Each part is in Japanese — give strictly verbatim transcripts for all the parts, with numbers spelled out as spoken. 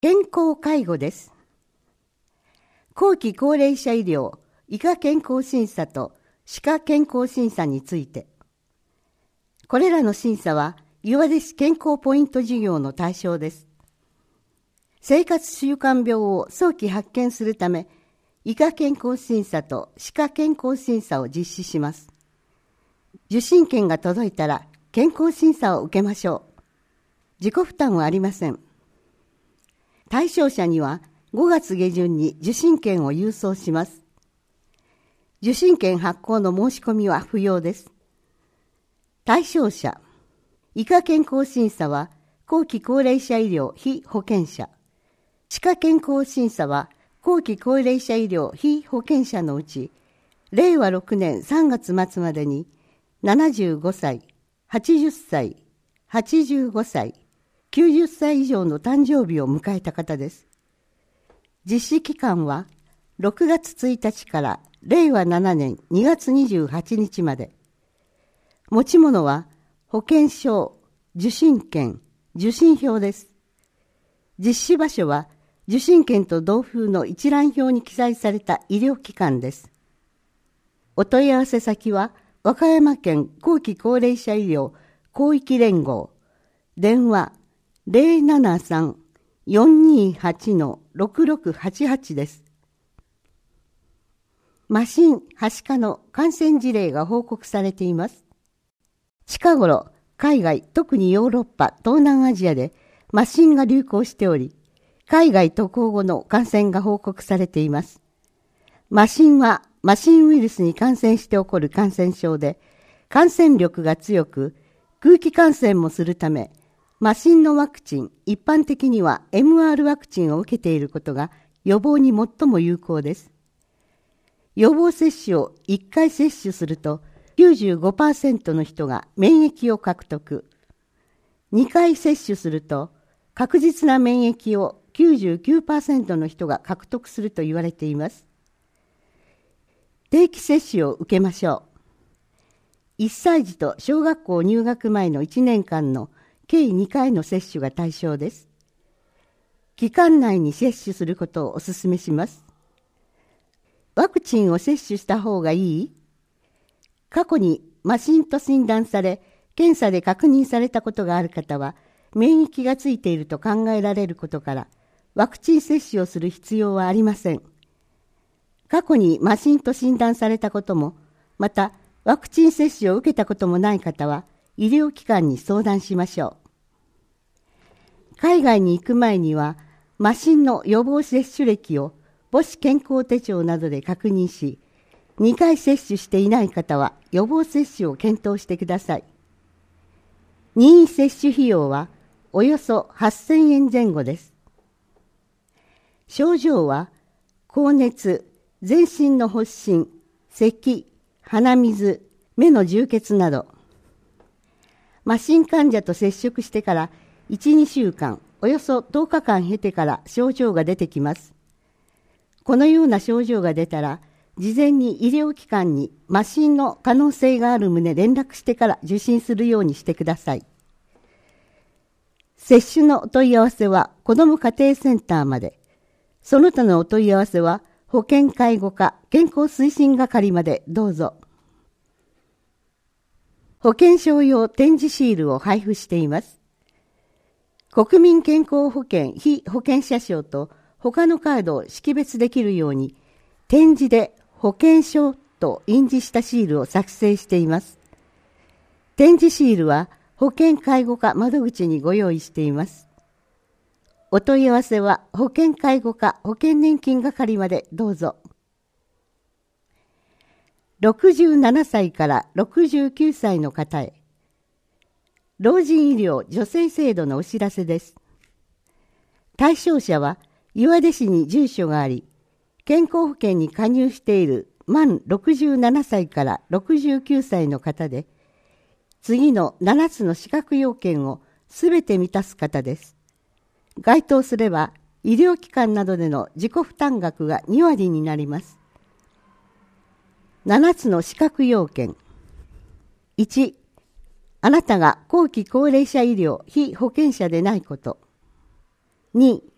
健康介護です。後期高齢者医療、医科健康審査と歯科健康審査について。これらの審査は岩出市健康ポイント事業の対象です。生活習慣病を早期発見するため、医科健康審査と歯科健康審査を実施します。受診券が届いたら健康審査を受けましょう。自己負担はありません。対象者にはごがつ下旬に受診券を郵送します。受診券発行の申し込みは不要です。対象者、医科健康審査は後期高齢者医療被保険者、歯科健康審査は後期高齢者医療被保険者のうち、れいわろくねんさんがつまつまでにななじゅうごさい、はちじゅっさい、はちじゅうごさい、きゅうじゅっさい以上の誕生日を迎えた方です。実施期間はろくがつついたちかられいわななねんにがつにじゅうはちにちまで。持ち物は保険証、受診券、受診票です。実施場所は受診券と同封の一覧表に記載された医療機関です。お問い合わせ先は和歌山県後期高齢者医療広域連合、電話ゼロななさん よんにはち ろくろくはちはちです。麻疹・はしかの感染事例が報告されています。近頃、海外、特にヨーロッパ、東南アジアで麻疹が流行しており、海外渡航後の感染が報告されています。麻疹は麻疹ウイルスに感染して起こる感染症で、感染力が強く、空気感染もするため、麻疹のワクチン、一般的には エムアール ワクチンを受けていることが予防に最も有効です。予防接種をいっかい接種すると きゅうじゅうごパーセント の人が免疫を獲得。にかい接種すると確実な免疫を きゅうじゅうきゅうパーセント の人が獲得すると言われています。定期接種を受けましょう。いっさい児と小学校入学前のいちねんかんの計にかいの接種が対象です。期間内に接種することをお勧めします。ワクチンを接種した方がいい？過去に麻疹と診断され、検査で確認されたことがある方は、免疫がついていると考えられることから、ワクチン接種をする必要はありません。過去に麻疹と診断されたことも、またワクチン接種を受けたこともない方は、医療機関に相談しましょう。海外に行く前には、麻疹の予防接種歴を母子健康手帳などで確認し、にかい接種していない方は予防接種を検討してください。任意接種費用はおよそはっせんえんぜん後です。症状は高熱、全身の発疹、咳、鼻水、目の充血など。麻疹患者と接触してからいち、にしゅうかん、およそとおかかん経てから症状が出てきます。このような症状が出たら、事前に医療機関に麻疹の可能性がある旨連絡してから受診するようにしてください。接種のお問い合わせは子ども家庭センターまで。その他のお問い合わせは保健介護課健康推進係までどうぞ。保険証用展示シールを配布しています。国民健康保険被保険者証と他のカードを識別できるように、点字で保険証と印字したシールを作成しています。点字シールは保健介護課窓口にご用意しています。お問い合わせは保健介護課保険年金係までどうぞ。ろくじゅうななさいからろくじゅうきゅうさいの方へ。老人医療助成制度のお知らせです。対象者は岩出市に住所があり、健康保険に加入している満ろくじゅうななさいからろくじゅうきゅうさいの方で、次のななつの資格要件をすべて満たす方です。該当すれば医療機関などでの自己負担額がにわりになります。ななつの資格要件。いち、あなたが後期高齢者医療被保険者でないこと。に、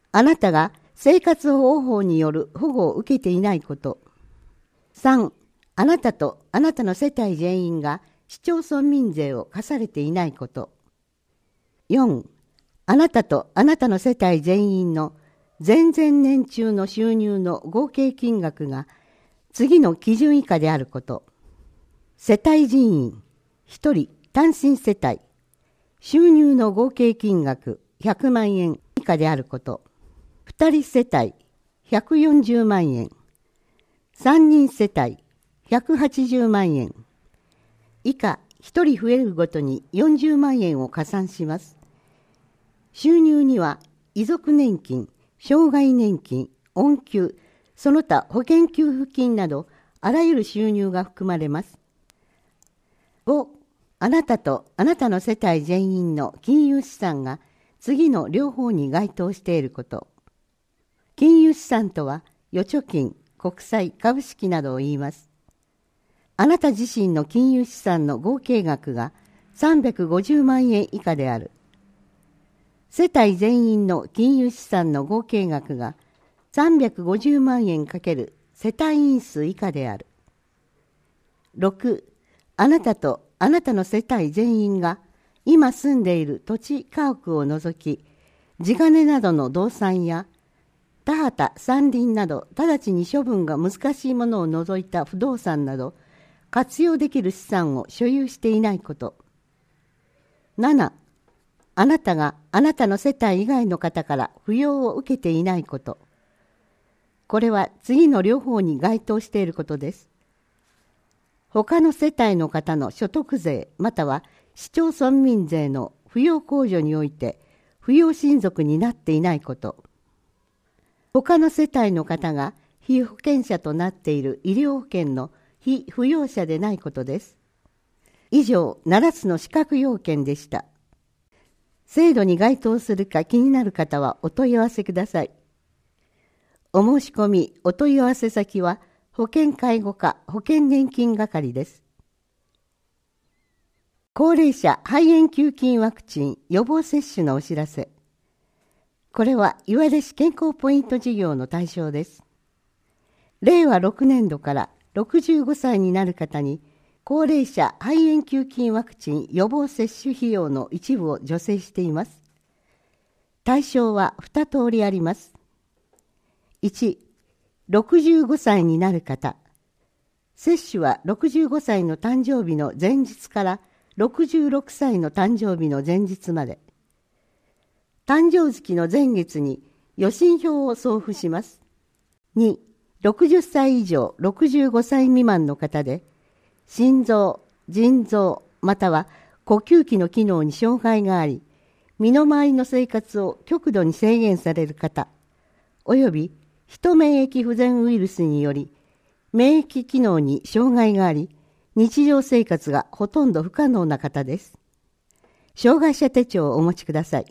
あなたが生活方法による保護を受けていないこと。さん、あなたとあなたの世帯全員が市町村民税を課されていないこと。よん、あなたとあなたの世帯全員の前々年中の収入の合計金額が次の基準以下であること。世帯人員ひとり単身世帯収入の合計金額ひゃくまんえん以下であること。ふたり世帯ひゃくよんじゅうまんえん、さんにん世帯ひゃくはちじゅうまんえん以下ひとり増えるごとによんじゅうまんえんを加算します。収入には遺族年金、障害年金、恩給、その他保険給付金などあらゆる収入が含まれます。ご、あなたとあなたの世帯全員の金融資産が次の両方に該当していること。金融資産とは預貯金、国債、株式などを言います。あなた自身の金融資産の合計額がさんびゃくごじゅうまんえん以下である。世帯全員の金融資産の合計額がさんびゃくごじゅうまんえん×世帯員数以下である。ろく、あなたとあなたの世帯全員が今住んでいる土地家屋を除き、地金などの動産や田畑、山林など直ちに処分が難しいものを除いた不動産など活用できる資産を所有していないこと。なな、あなたがあなたの世帯以外の方から扶養を受けていないこと。これは次の両方に該当していることです。他の世帯の方の所得税または市町村民税の扶養控除において扶養親族になっていないこと。他の世帯の方が被保険者となっている医療保険の被扶養者でないことです。以上、ななつの資格要件でした。制度に該当するか気になる方はお問い合わせください。お申し込み、お問い合わせ先は保険介護課保険年金係です。高齢者肺炎球菌ワクチン予防接種のお知らせ。これは岩出市健康ポイント事業の対象です。れいわろくねんどからろくじゅうごさいになる方に高齢者肺炎球菌ワクチン予防接種費用の一部を助成しています。対象はに通りあります。いち、ろくじゅうごさいになる方。接種はろくじゅうごさいの誕生日の前日からろくじゅうろくさいの誕生日の前日まで。誕生月の前月に予診票を送付します。に、ろくじゅっさい以上ろくじゅうごさい未満の方で、心臓、腎臓、または呼吸器の機能に障害があり、身の回りの生活を極度に制限される方、およびヒ免疫不全ウイルスにより、免疫機能に障害があり、日常生活がほとんど不可能な方です。障害者手帳をお持ちください。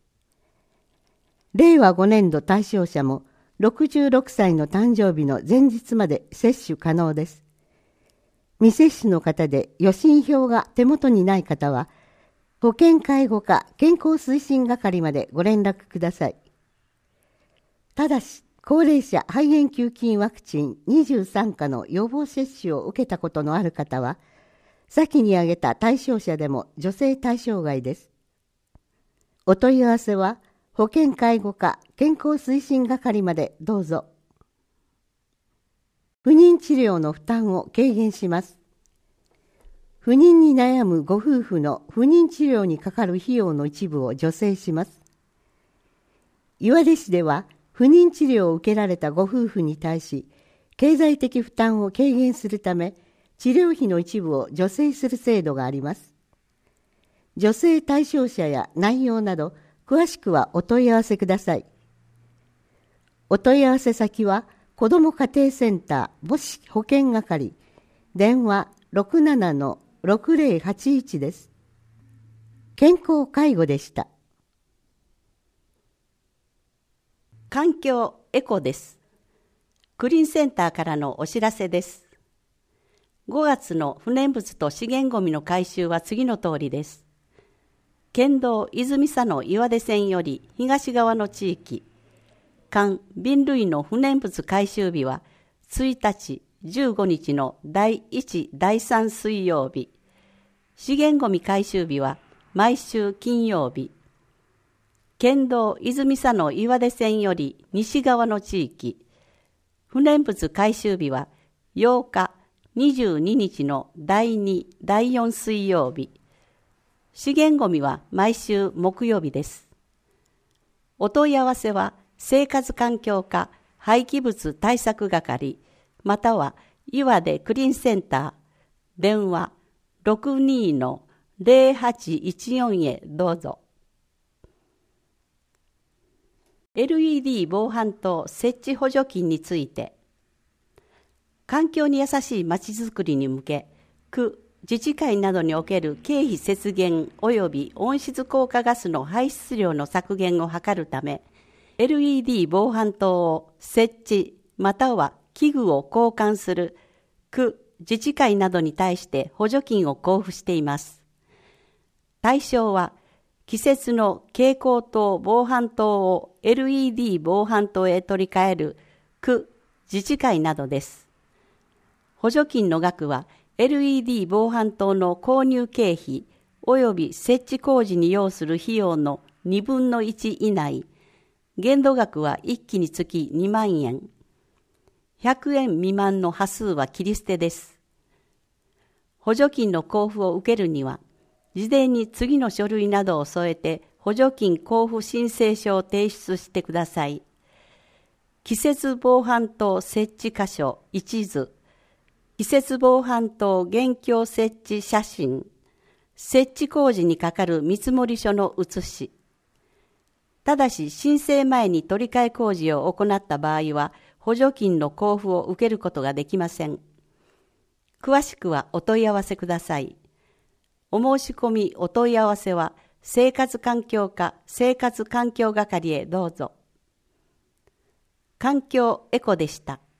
れいわごねんど対象者もろくじゅうろくさいの誕生日の前日まで接種可能です。未接種の方で予診票が手元にない方は、保健介護課健康推進係までご連絡ください。ただし、高齢者肺炎球菌ワクチンにじゅうさんかの予防接種を受けたことのある方は、先に挙げた対象者でも助成対象外です。お問い合わせは、保健介護課健康推進係までどうぞ。不妊治療の負担を軽減します。不妊に悩むご夫婦の不妊治療にかかる費用の一部を助成します。岩出市では、不妊治療を受けられたご夫婦に対し、経済的負担を軽減するため、治療費の一部を助成する制度があります。助成対象者や内容など、詳しくはお問い合わせください。お問い合わせ先は、子ども家庭センター母子保健係、電話 ろくななのろくぜろはちいち です。健康介護でした。 環境エコです。クリーンセンターからのお知らせです。ごがつの不燃物と資源ごみの回収は次の通りです。県道泉佐野岩出線より東側の地域、 缶瓶類の不燃物回収日はいちにち、じゅうごにちのだいいち、だいさん水曜日。資源ごみ回収日は毎週金曜日。県道泉佐野岩出線より西側の地域。不燃物回収日はようか、にじゅうににちのだいに、だいよん水曜日。資源ごみは毎週木曜日です。お問い合わせは生活環境課廃棄物対策係または岩出クリーンセンター電話 ろくにーのぜろはちいちよん へどうぞ。エルイーディー 防犯灯設置補助金について、環境に優しいまちづくりに向け、区、自治会などにおける経費節減及び温室効果ガスの排出量の削減を図るため、エルイーディー 防犯灯を設置または器具を交換する区、自治会などに対して補助金を交付しています。対象は、季節の蛍光灯防犯灯を エルイーディー 防犯灯へ取り替える区、自治会などです。補助金の額は エルイーディー 防犯灯の購入経費及び設置工事に要する費用のにぶんのいち以内、限度額はいっきにつきにまんえん。ひゃくえん未満の端数は切り捨てです。補助金の交付を受けるには、事前に次の書類などを添えて補助金交付申請書を提出してください。季節防犯灯設置箇所一図、季節防犯灯現況設置写真、設置工事にかかる見積書の写し。ただし申請前に取り替え工事を行った場合は補助金の交付を受けることができません。詳しくはお問い合わせください。お申し込みお問い合わせは生活環境課生活環境係へどうぞ。環境エコでした。